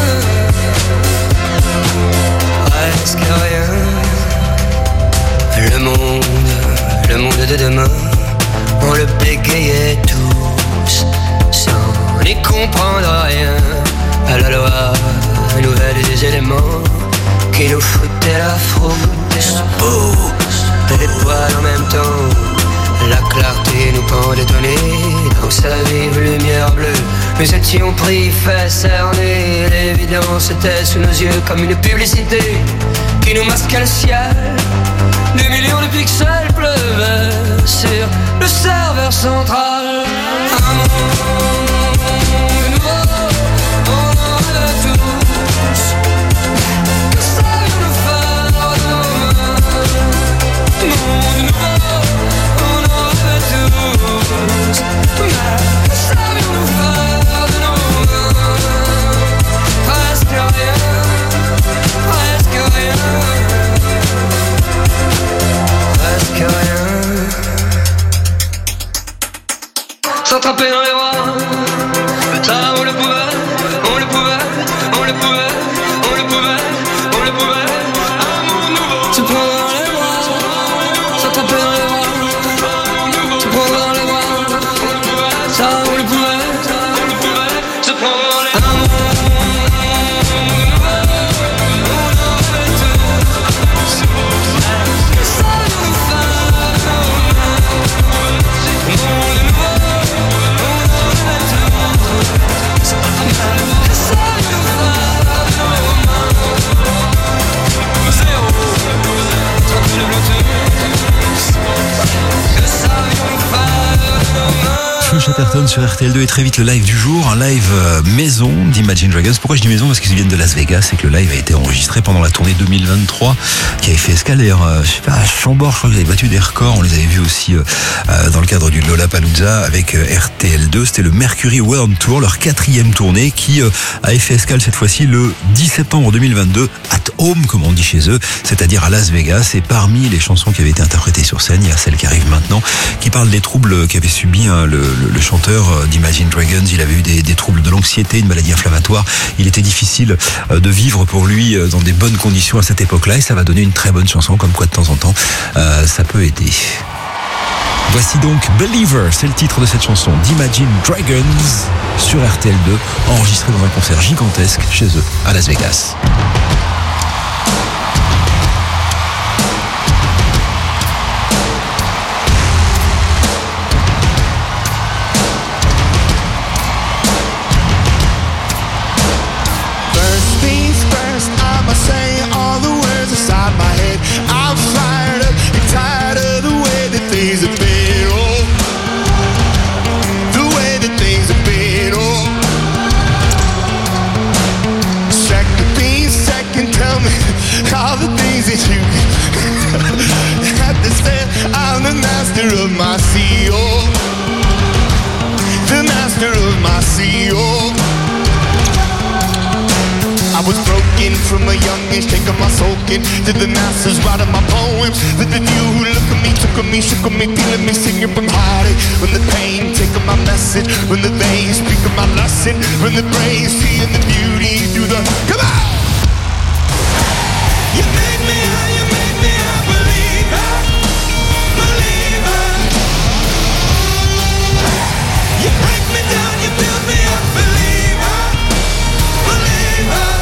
E: presque rien. Le monde, le monde de demain, on le bégayait tous, sans n'y comprendre rien à la loi nouvelle des éléments qui nous foutaient la frousse. Ouh, et les poils en même temps. La clarté nous pendait au nez, dans sa vive lumière bleue. Nous étions pris, fait cerner. L'évidence était sous nos yeux comme une publicité qui nous masquait le ciel. Des millions de pixels pleuvaient sur le serveur central. Un monde nouveau, on en rêvait tous. Que savions-nous faire de nos mains? Monde nouveau, on en rêvait tous. Mais que savions-nous faire de nos mains? Presque rien, presque rien, presque rien. S'attraper dans les bras, ça on le pouvait, on le pouvait, on le pouvait, on le pouvait, on le pouvait. Un monde nouveau, se prendre dans les bras, s'attraper dans les bras, se prendre dans les bras, ça on le pouvait, on le pouvait, se prendre dans les bras. Un monde nouveau, on en rêvait tous. Que savions-nous faire de nos mains? Monde nouveau, on en
C: Chatterton sur R T L deux et très vite le live du jour, un live euh, maison d'Imagine Dragons. Pourquoi je dis maison? Parce qu'ils viennent de Las Vegas et que le live a été enregistré pendant la tournée deux mille vingt-trois qui avait fait escale d'ailleurs, euh, je sais pas, à Chambord, je crois qu'ils avaient battu des records. On les avait vus aussi euh, euh, dans le cadre du Lollapalooza avec euh, R T L deux. C'était le Mercury World Tour, leur quatrième tournée qui euh, avait fait escale cette fois-ci le dix septembre deux mille vingt-deux at home, comme on dit chez eux, c'est-à-dire à Las Vegas. Et parmi les chansons qui avaient été interprétées sur scène, il y a celle qui arrive maintenant, qui parle des troubles qu'avait subi hein, le, le, le chanteur d'Imagine Dragons. Il avait eu des, des troubles de l'anxiété, une maladie inflammatoire. Il était difficile euh, de vivre pour lui euh, dans des bonnes conditions à cette époque-là, et ça va donner une très bonne chanson, comme quoi de temps en temps, euh, ça peut aider. Voici donc Believer, c'est le titre de cette chanson d'Imagine Dragons sur R T L deux, enregistré dans un concert gigantesque chez eux à Las Vegas.
B: Of my C E O, the master of my C E O. I was broken from a young age, taking my soaking to the masses, writing my poems. That the view who look at me, took at me, shook at me, feeling me, singing from heartache. When the pain, taking my message. When the veins, speaking my lesson. When the brain, seeing the beauty through the. Come on! You made me, you made me a believer. Believer. You break me down, you build me up, believer, believer.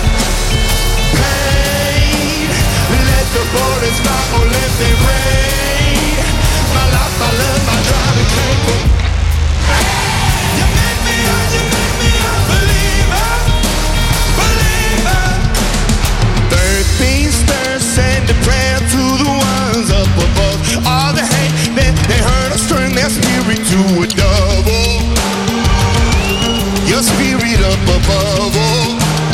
B: Pain, let the bullets fly or let them rain. My life, my love, my drive, it can't go. You make me a, you make me a believer, believer. Thirteen stirs, send a prayer to the ones up above. All the hate that they heard us turn their spirit to a double. Your spirit up above all.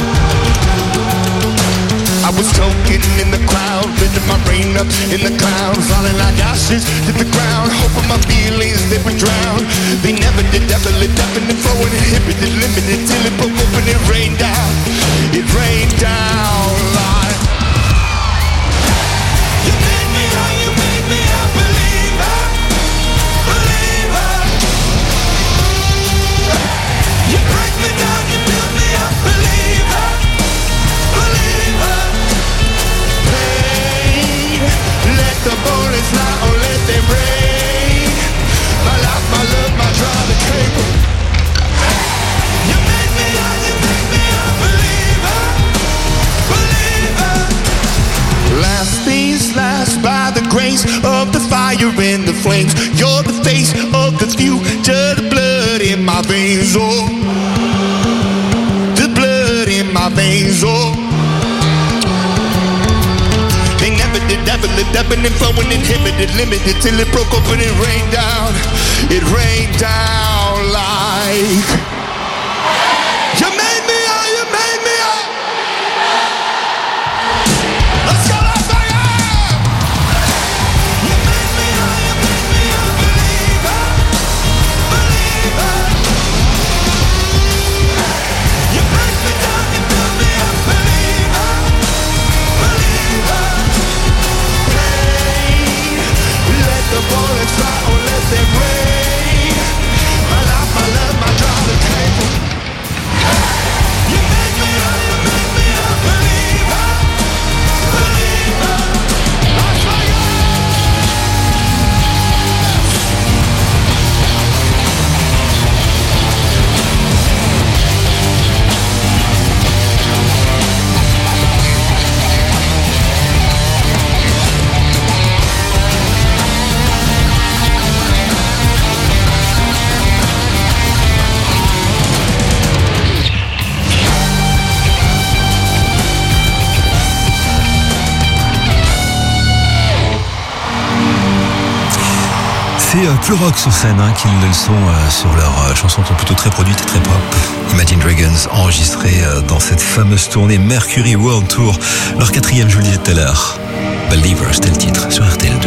B: I was choking in the crowd, letting my brain up in the cloud, falling like ashes to the ground, hoping my feelings they would drown. They never did, ever lit up and flowing, inhibited, limited, till it broke open, it rained down. It rained down like. You made me, oh, you made me a believer, believer. You break me down, you build me up, believer, believer. Pain, let the bullets fly or let them rain. My life, my love, my drive, the cable. You made me, oh, you made me a believer, believer. Last things last by the grace of the fire and the flames. You're the face of the future, the blood in my veins, oh. The blood in my veins, oh. They never did, never lived, ebbing and flowing, inhibited, limited, till it broke open and rained down. It rained down like. You made me, oh, you made me, oh. Let's go, let's go, yeah. You made me, oh, you made me a believer, believer. You break me down, you build me up, believer, believer. Pain, let the bullets fly or let them rain. My life, my love, my drive, the cable. You make me, oh, you make me a believer, believer. Let's go,
C: fait euh, plus rock sur scène hein, qu'ils ne le sont euh, sur leurs euh, chansons qui sont plutôt très produites et très pop. Imagine Dragons enregistré euh, dans cette fameuse tournée Mercury World Tour. Leur quatrième, je vous le disais tout à l'heure. Believers, c'était le titre sur R T L deux.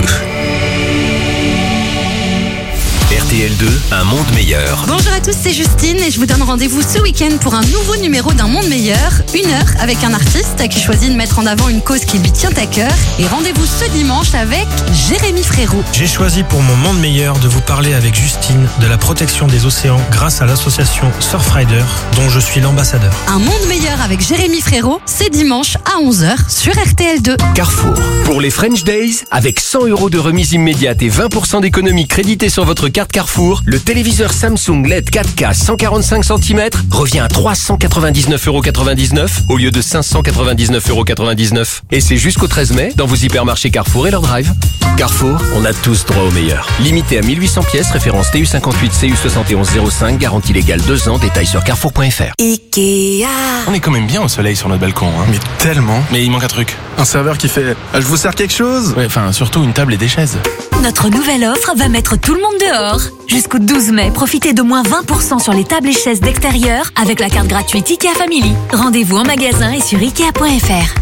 A: R T L deux, un monde meilleur.
G: Bonjour à tous, c'est Justine et je vous donne rendez-vous ce week-end pour un nouveau numéro d'un monde meilleur. Une heure avec un artiste qui choisit de mettre en avant une cause qui lui tient à cœur. Et rendez-vous ce dimanche avec Jérémy Frérot.
I: J'ai choisi pour mon monde meilleur de vous parler avec Justine de la protection des océans grâce à l'association Surfrider dont je suis l'ambassadeur.
G: Un monde meilleur avec Jérémy Frérot, c'est dimanche à onze heures sur R T L deux.
A: Carrefour. Pour les French Days, avec cent euros de remise immédiate et vingt pour cent d'économie créditée sur votre carte Carrefour, le téléviseur Samsung L E D quatre K cent quarante-cinq centimètres revient à trois cent quatre-vingt-dix-neuf euros quatre-vingt-dix-neuf au lieu de cinq cent quatre-vingt-dix-neuf euros quatre-vingt-dix-neuf. Et c'est jusqu'au treize mai dans vos hypermarchés Carrefour et leur drive. Carrefour, on a tous droit au meilleur. Limité à mille huit cents pièces, référence T U cinquante-huit C U soixante et onze zéro cinq, garantie légale deux ans, détails sur carrefour point f r.
U: Ikea.
M: On est quand même bien au soleil sur notre balcon, hein.
N: Mais tellement.
M: Mais il manque un truc.
N: Un serveur qui fait ah, « Je vous sers quelque chose ?»
M: Ouais, enfin, surtout une table et des chaises.
J: Notre nouvelle offre va mettre tout le monde dehors. Jusqu'au douze mai, profitez de moins vingt pour cent sur les tables et chaises d'extérieur avec la carte gratuite Ikea Family. Rendez-vous en magasin et sur ikea point f r.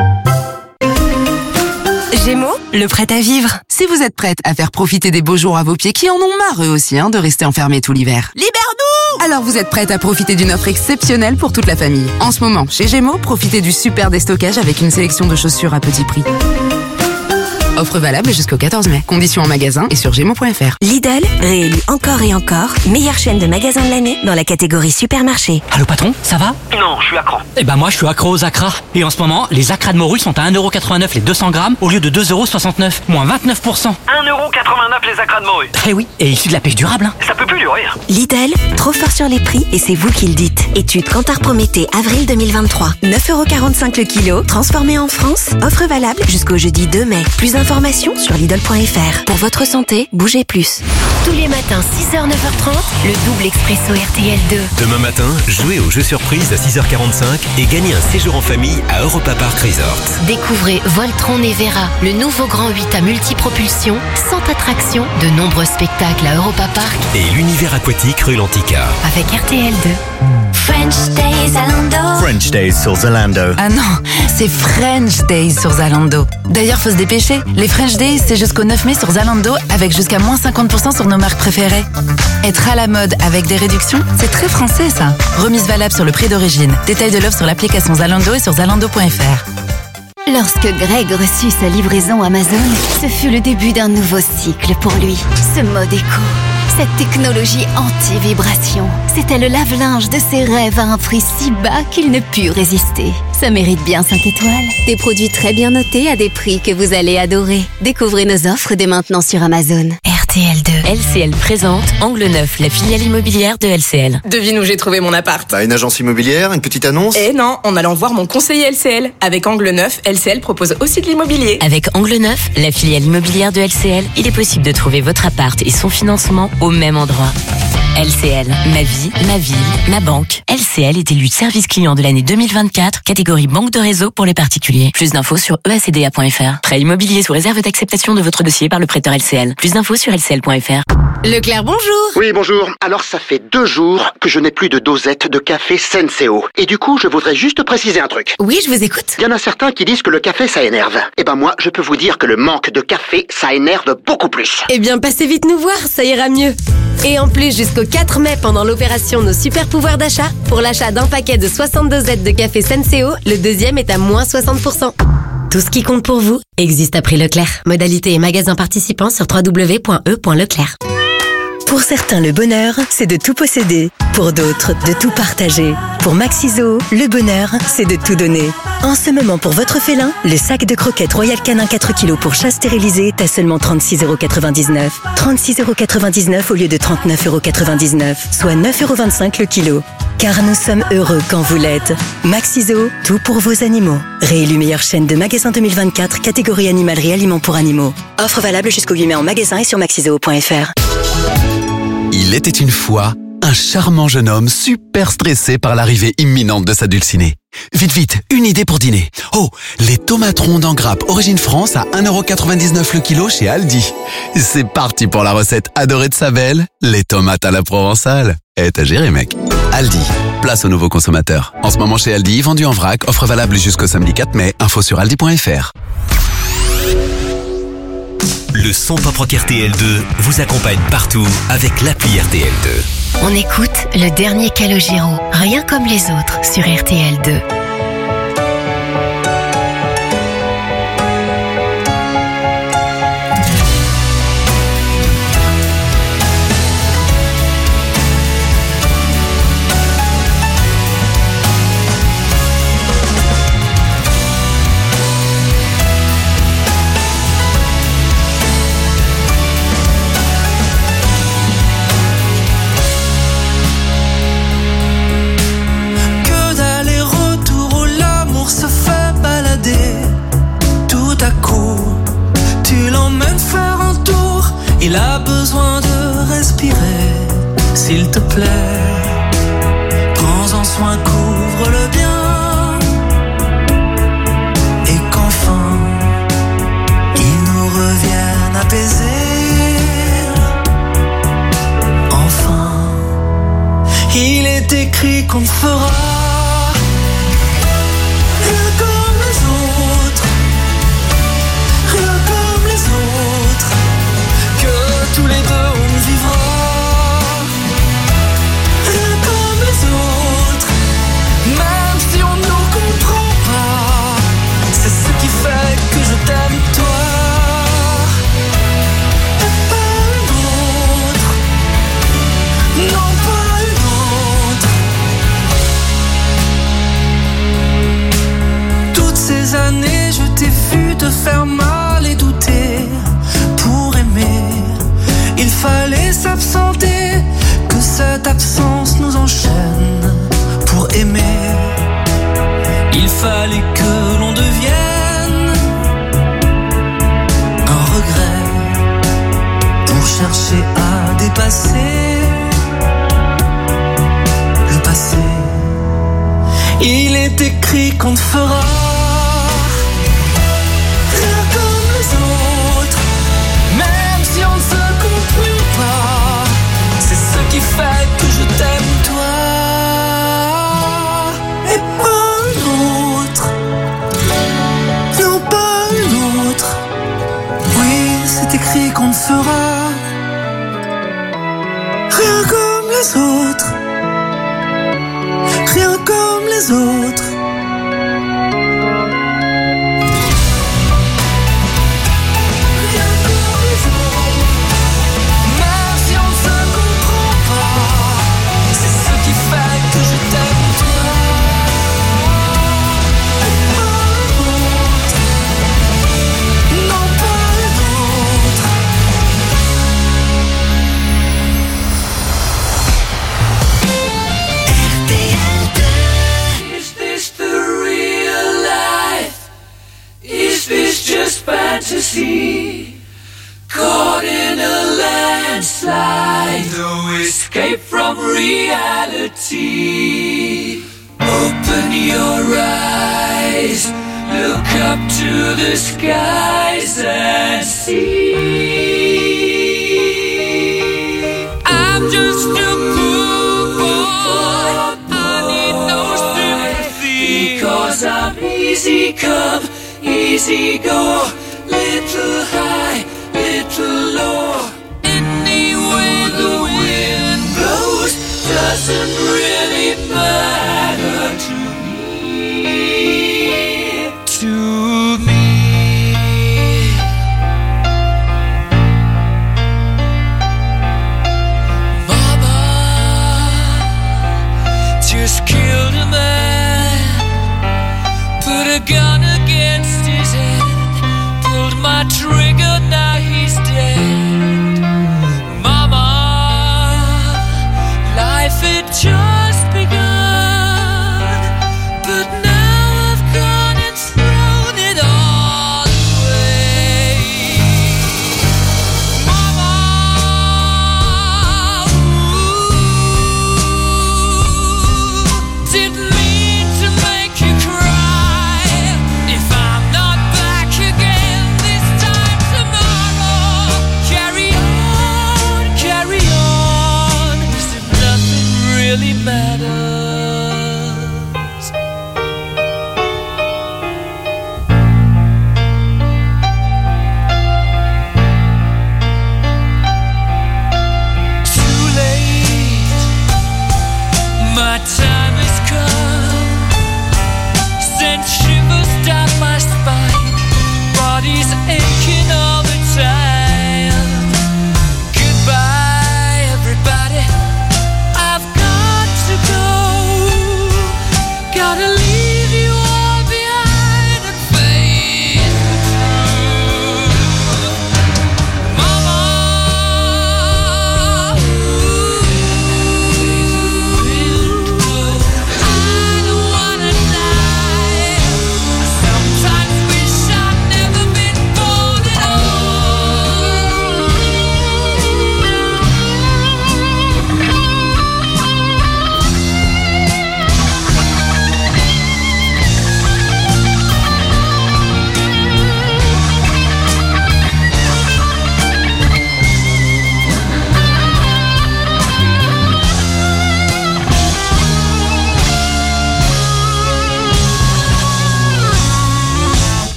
R: Gémeaux, le prêt à vivre. Si vous êtes prête à faire profiter des beaux jours à vos pieds qui en ont marre eux aussi hein, de rester enfermés tout l'hiver.
U: Libère-nous!
R: Alors vous êtes prête à profiter d'une offre exceptionnelle pour toute la famille. En ce moment, chez Gémeaux, profitez du super déstockage avec une sélection de chaussures à petit prix. Offre valable jusqu'au quatorze mai. Conditions en magasin et sur gémeaux point f r.
X: Lidl, réélu encore et encore, meilleure chaîne de magasins de l'année dans la catégorie supermarché.
L: Allô patron, ça va? Non, je suis accro. Eh ben moi je suis accro aux acras. Et en ce moment, les acras de morue sont à un euro quatre-vingt-neuf les deux cents grammes au lieu de deux euros soixante-neuf, moins vingt-neuf pour cent.
P: un euro quatre-vingt-neuf les acras de morue.
L: Eh oui, et issu de la pêche durable. Hein.
P: Ça peut plus durer.
X: Lidl, trop fort sur les prix et c'est vous qui le dites. Étude Kantar Prométhée, avril deux mille vingt-trois. neuf euros quarante-cinq le kilo, transformé en France. Offre valable jusqu'au jeudi deux mai. Plus d'informations sur Lidl point f r. Pour votre santé, bougez plus. Tous les matins, six heures neuf heures trente, le double expresso R T L deux.
W: Demain matin, jouez au jeu surprise à six heures quarante-cinq et gagnez un séjour en famille à Europa Park Resort.
X: Découvrez Voltron Nevera, le nouveau grand huit à multipropulsion, cent attractions, de nombreux spectacles à Europa Park
W: et l'univers aquatique rue Lantica.
X: Avec R T L deux.
D: French Days Zalando.
Q: French Days sur Zalando.
R: Ah non, c'est French Days sur Zalando. D'ailleurs, faut se dépêcher. Les French Days, c'est jusqu'au neuf mai sur Zalando avec jusqu'à moins cinquante pour cent sur nos marques préférées. Être à la mode avec des réductions, c'est très français ça. Remise valable sur le prix d'origine. Détail de l'offre sur l'application Zalando et sur zalando point f r.
F: Lorsque Greg reçut sa livraison Amazon, ce fut le début d'un nouveau cycle pour lui. Ce mode éco, cette technologie anti-vibration, c'était le lave-linge de ses rêves à un prix si bas qu'il ne put résister. Ça mérite bien cinq étoiles. Des produits très bien notés à des prix que vous allez adorer. Découvrez nos offres dès maintenant sur Amazon.
X: R T L deux.
H: L C L présente Angle neuf, la filiale immobilière de L C L.
U: Devine où j'ai trouvé mon appart.
V: Bah, une agence immobilière, une petite annonce.
U: Eh non, en allant voir mon conseiller L C L. Avec Angle neuf, L C L propose aussi de l'immobilier.
H: Avec Angle neuf, la filiale immobilière de L C L, il est possible de trouver votre appart et son financement au même endroit. L C L, ma vie, ma ville, ma banque. L C L est élu service client de l'année deux mille vingt-quatre, catégorie banque de réseau pour les particuliers. Plus d'infos sur e a c d a point f r. Prêt immobilier sous réserve d'acceptation de votre dossier par le prêteur L C L. Plus d'infos sur l c l point f r.
G: Leclerc, bonjour.
Z: Oui, bonjour. Alors, ça fait deux jours que je n'ai plus de dosette de café Senseo. Et du coup, je voudrais juste préciser un truc.
G: Oui, je vous écoute.
Z: Il y en a certains qui disent que le café, ça énerve. Eh ben moi, je peux vous dire que le manque de café, ça énerve beaucoup plus.
G: Eh bien, passez vite nous voir, ça ira mieux. Et en plus, jusqu'au quatre mai, pendant l'opération Nos Super Pouvoirs d'achat, pour l'achat d'un paquet de soixante dosettes de café Senseo, le deuxième est à moins soixante pour cent. Tout ce qui compte pour vous existe à prix Leclerc. Modalité et magasin participants sur w w w point e point leclerc.
X: Pour certains, le bonheur, c'est de tout posséder. Pour d'autres, de tout partager. Pour Maxiso, le bonheur, c'est de tout donner. En ce moment, pour votre félin, le sac de croquettes Royal Canin quatre kilos pour chat stérilisé est à seulement trente-six euros quatre-vingt-dix-neuf. trente-six euros quatre-vingt-dix-neuf au lieu de trente-neuf euros quatre-vingt-dix-neuf, soit neuf euros vingt-cinq le kilo. Car nous sommes heureux quand vous l'êtes. Maxiso, tout pour vos animaux. Réélu meilleure chaîne de magasins deux mille vingt-quatre, catégorie animalerie aliments pour animaux. Offre valable jusqu'au huit mai en magasin et sur maxiso point f r.
W: Il était une fois
E: un charmant jeune homme super stressé par l'arrivée imminente de sa dulcinée. Vite, vite, une idée pour dîner. Oh, les tomates rondes en grappe Origine France à un euro quatre-vingt-dix-neuf le kilo chez Aldi. C'est parti pour la recette adorée de sa belle, les tomates à la provençale. Eh, t'as géré, mec. Aldi, place aux nouveaux consommateurs. En ce moment chez Aldi, vendu en vrac, offre valable jusqu'au samedi quatre mai, info sur aldi point f r.
W: Le son pop rock R T L deux vous accompagne partout avec l'appli R T L deux.
X: On écoute le dernier Calogero, rien comme les autres sur R T L deux.
B: Il a besoin de respirer, s'il te plaît. Prends-en soin, couvre-le bien. Et qu'enfin, il nous revienne apaisé. Enfin, il est écrit qu'on ne fera rien comme les autres, rien comme les autres. Tous les deux on vivra rien comme les autres, même si on ne nous comprend pas. C'est ce qui fait que je t'aime toi, et pas une autre, non pas une autre. Toutes ces années je t'ai vu te faire mal et douter. Pour aimer il fallait s'absenter, que cette absence nous enchaîne. Pour aimer, il fallait que l'on devienne un regret, pour chercher à dépasser le passé. Il est écrit qu'on ne fera rien comme les autres, même si on ne se comprend pas. C'est ce qui fait que je t'aime toi, et pas une autre, non pas une autre. Oui, c'est écrit qu'on ne fera rien comme les autres, rien comme les autres. Fantasy, caught in a landslide, no escape from reality. Open your eyes, look up to the skies and see. I'm just a poor boy, I need no sympathy, because I'm easy come, easy go. Little high, little low. Any way the wind blows doesn't really matter to me. To me. Mama just killed a man, put a gun against his head. My trigger, now he's dead. Mama, life had just begun, but now I've gone and thrown it all away. Mama, ooh,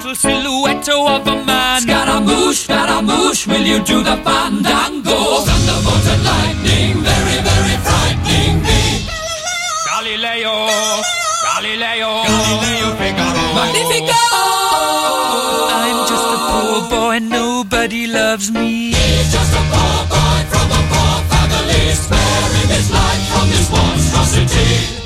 B: little silhouette of a man. Scaramouche, Scaramouche, will you do the fandango? Thunderbolt and lightning, very, very frightening me. Galileo, Galileo, Galileo Figaro. Magnifico! I'm just a poor boy, nobody loves me. He's just a poor boy from a poor family, sparing his life from this monstrosity.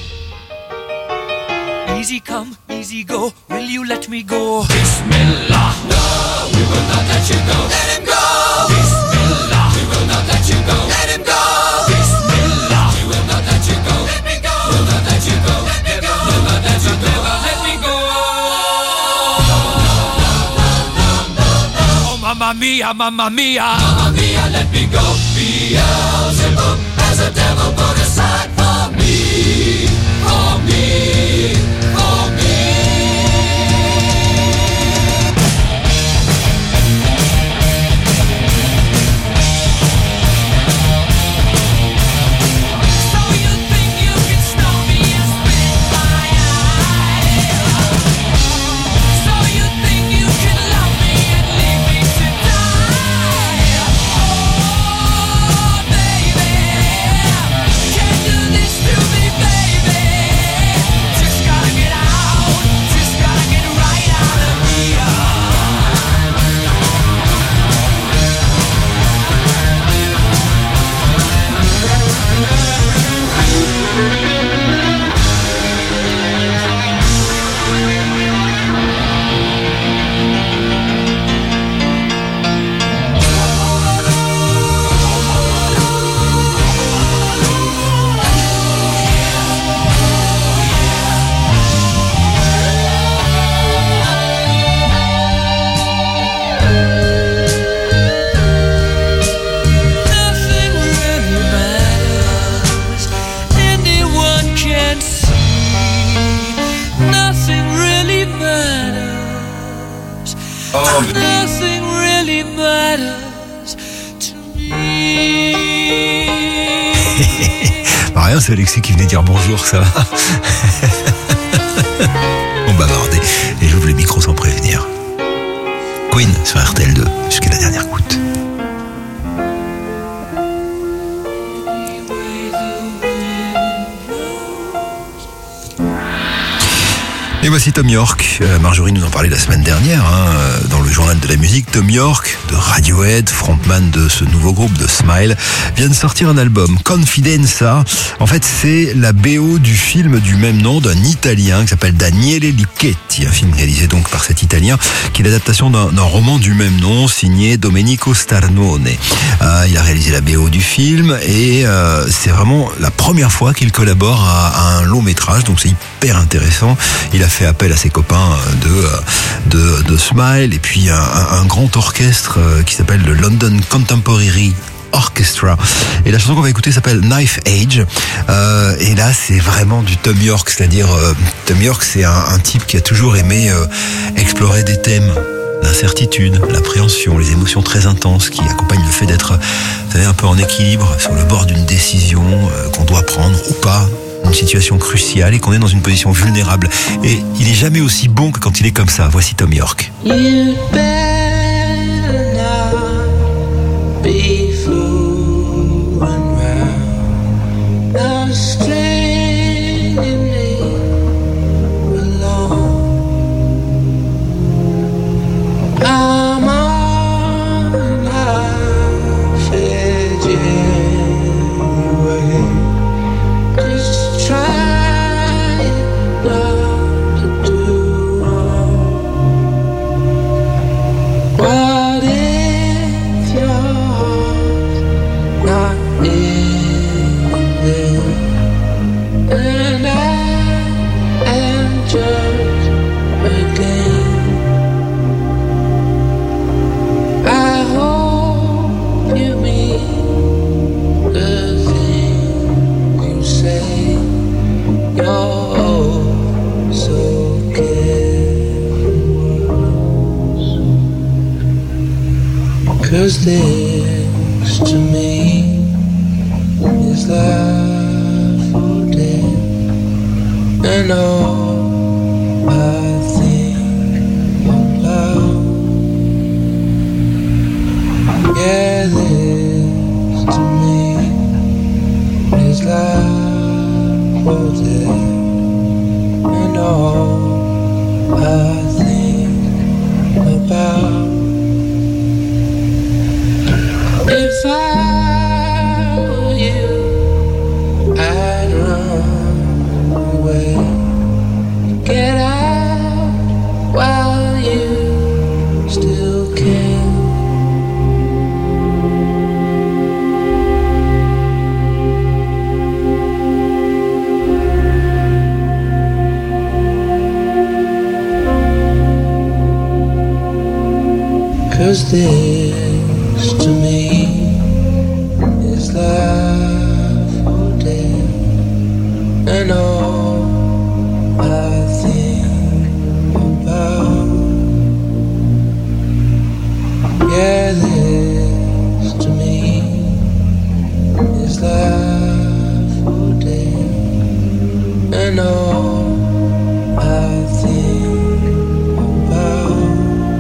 B: Easy come, easy go, will you let me go? Bismillah, no, we will not let you go. Let him go! Bismillah, we will not let you go. Let him go! Bismillah, we will not let you go. Let me go! We'll not let you go. Let me go! We'll not let you go. Let me go! No, no, no, no, no, no, no. Oh, mamma mia, mamma mia, mamma mia, let me go. Beelzebub has a devil put aside for me, for me, for me. Nothing really matters to me.
C: Bah rien, c'est Alexis qui venait dire bonjour, ça va. On bavardait et j'ouvre le micro sans prévenir. Queen sur R T L deux jusqu'à la dernière goutte. Et voici Tom York. Euh, Marjorie nous en parlait la semaine dernière, hein, euh, dans le journal de la musique. Tom York, de Radiohead, frontman de ce nouveau groupe de Smile, vient de sortir un album, Confidenza. En fait, c'est la B O du film du même nom d'un Italien qui s'appelle Daniele Licchetti, un film réalisé donc par cet Italien, qui est l'adaptation d'un, d'un roman du même nom, signé Domenico Starnone. Euh, il a réalisé la B O du film et euh, c'est vraiment la première fois qu'il collabore à, à un long métrage, donc c'est hyper intéressant. Il a fait appel à ses copains de, de, de Smile et puis un, un grand orchestre qui s'appelle le London Contemporary Orchestra. Et la chanson qu'on va écouter s'appelle Knife Age. Euh, et là, c'est vraiment du Tom York, c'est-à-dire euh, Tom York, c'est un, un type qui a toujours aimé euh, explorer des thèmes. L'incertitude, l'appréhension, les émotions très intenses qui accompagnent le fait d'être, vous savez, un peu en équilibre sur le bord d'une décision euh, qu'on doit prendre ou pas, une situation cruciale et qu'on est dans une position vulnérable. Et il est jamais aussi bon que quand il est comme ça. Voici Tom York.
B: You better not be fooling around. No string you leave alone. I'm on life edge anyway. Just try not to do wrong. What if your heart's not in there? And I am just a game. I hope you mean the thing you say. You're so careless. 'Cause next to me is life or death, and all I think about
I: 'Cause this to me is life or death, and all I think about. Yeah, this to me is life or death, and all I think about.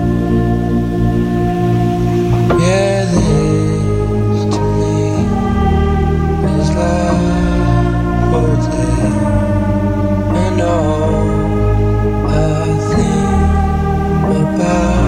I: Yeah, this to me is life or death, and all I think about.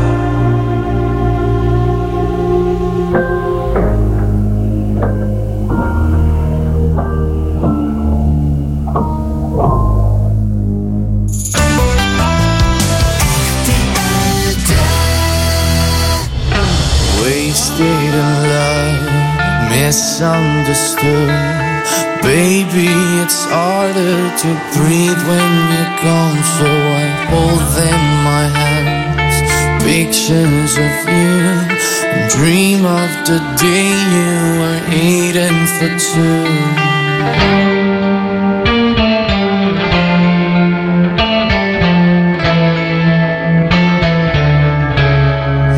K: Wasted in love, misunderstood. Baby, it's harder to breathe when you're gone, so I hold in my hands pictures of you and dream of the day you were eating for two.